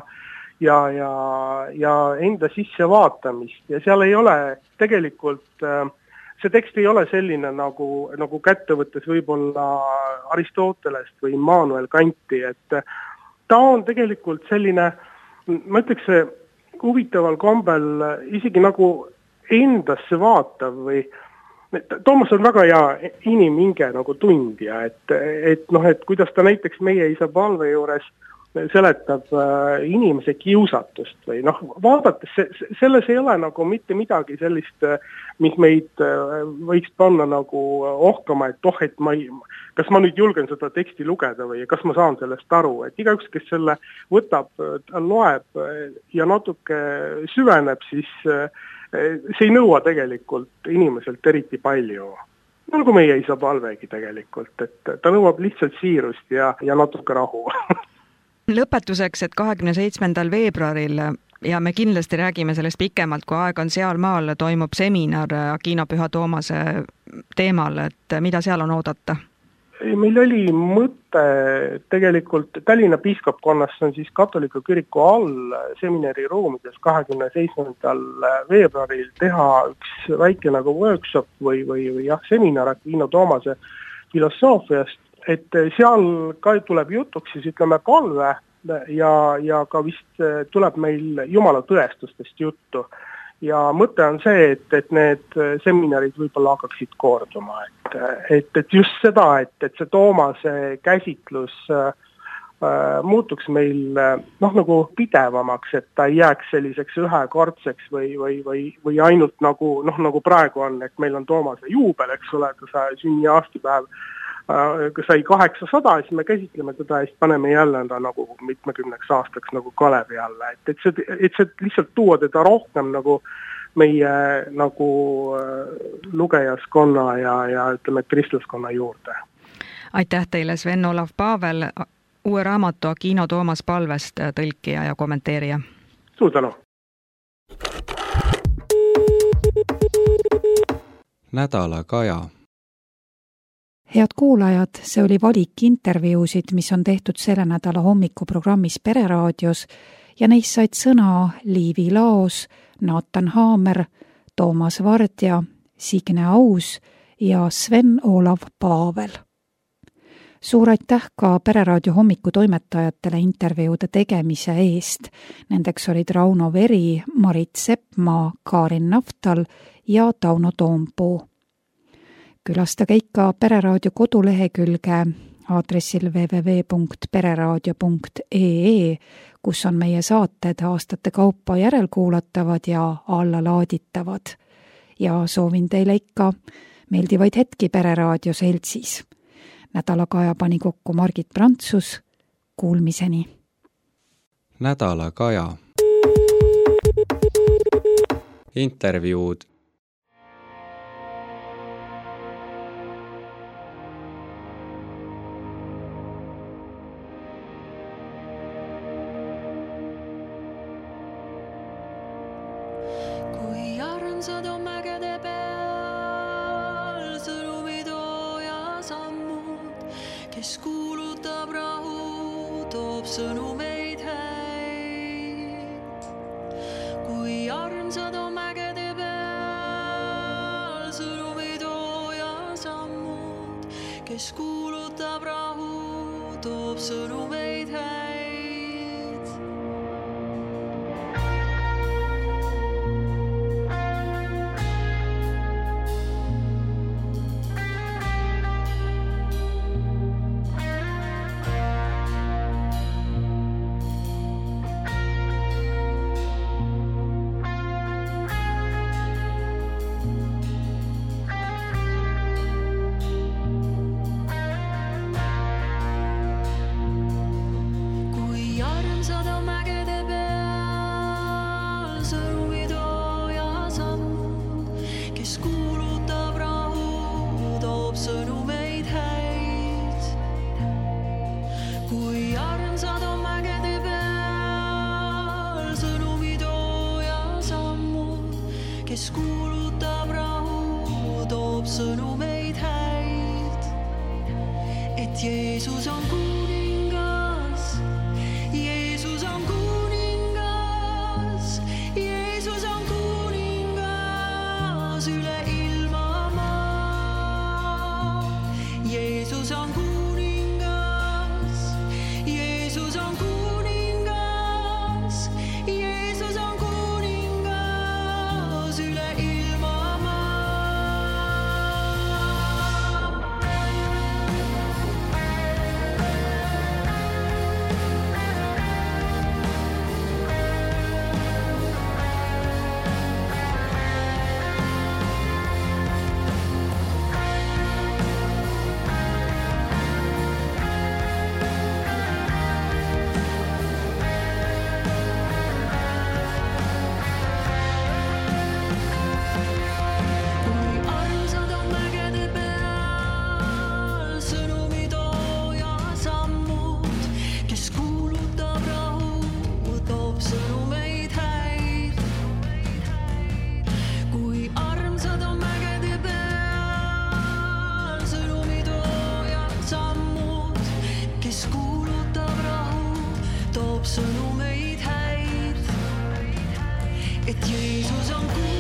Speaker 12: enda sisse vaatamist ja seal ei ole tegelikult, see tekst ei ole selline nagu kätte võttes võib-olla Aristotelest või Immanuel Kanti, et ta on tegelikult selline, ma ütleks, huvitaval kombel isegi nagu endasse vaatav või Toomas on väga hea inimhinge nagu tundja, et kuidas ta näiteks meie isa palve juures seletab inimese kiusatust või vaadates, selles ei ole nagu mitte midagi sellist, mis meid võiks panna nagu ohkama, et kas ma nüüd julgen seda teksti lugeda või kas ma saan sellest aru, et igaüks, kes selle võtab, loeb ja natuke süveneb, siis see ei nõua tegelikult inimeselt eriti palju. Nagu meie isa palvegi tegelikult, et ta nõuab lihtsalt siirust ja natuke rahu.
Speaker 9: Lõpetuseks, et 27. veebruaril ja me kindlasti räägime sellest pikemalt, kui aeg on sealmaal, toimub seminar Aquino Püha Toomase teemal, et mida seal on oodata?
Speaker 12: Meil oli mõte tegelikult Tallinna piiskopkonnas on siis katoliku kiriku all seminari ruumides 27. veebruaril teha üks väike nagu workshop või seminar Aquino Toomase filosoofiast, et seal ka tuleb jutuks siis ütleme palve ja ka vist tuleb meil Jumala tõestustest juttu. Ja mõte on see, et need seminarid võib-olla hakkaksid korduma, et just seda, et see Toomase käsitlus muutuks meil nagu pidevamaks, et ta ei jääks selliseks ühekordseks või ainult nagu praegu on, et meil on Toomase juubel, eks ole, ta sünni aastapäev, kui sai 800, siis me käsitleme teda ja siis paneme jälle ta nagu mitmekümneks aastaks nagu Kalevi alla, et see lihtsalt tuua teda rohkem nagu meie nagu lugejaskonna ja ütleme kristlaskonna juurde.
Speaker 9: Aitäh teile, Sven-Olav Pavel, uue raamatu Akino Toomas Palvest tõlkija ja kommenteerija.
Speaker 12: Suur tänu!
Speaker 1: Nädala Kaja.
Speaker 2: Head kuulajad, see oli valik intervjuusid, mis on tehtud selle nädala hommikuprogrammis Pereraadios ja neist said sõna Liivi Laos, Nathan Haamer, Toomas Vardja, Signe Aus ja Sven-Olav Pavel. Suur aitäh ka Pereraadio hommikutoimetajatele intervjuude tegemise eest. Nendeks olid Rauno Veri, Marit Seppmaa, Kaarin Naftal ja Tauno Toompuu. Külastage ikka Pereraadio kodulehekülge aadressil www.pereraadio.ee, kus on meie saated aastate kaupa järelkuulatavad ja allalaaditavad. Ja soovin teile ikka meeldivaid hetki Pereraadio seltsis. Nädala Kaja pani kokku Margit Prantsus. Kuulmiseni.
Speaker 1: Nädala Kaja. Intervjuud.
Speaker 13: Kui armsad on mägede peal, sõnumitooja sammud, kes kuulutab rahu, toob sõnumeid häid. Kui armsad on mägede peal, sõnumitooja sammud, kes kuulutab rahu, toob sõnumeid häid. Kes kuulutab rahu, toob sõnumeid häid, et Jeesus on kuningas, Jeesus on kuningas, Jeesus on kuningas üle ilma maa. Jeesus on kuningas, Jeesus on kuningas, Jeesus on kuningas üle ilma maa. Sõnumeid häid, et Jeesus on kuningas.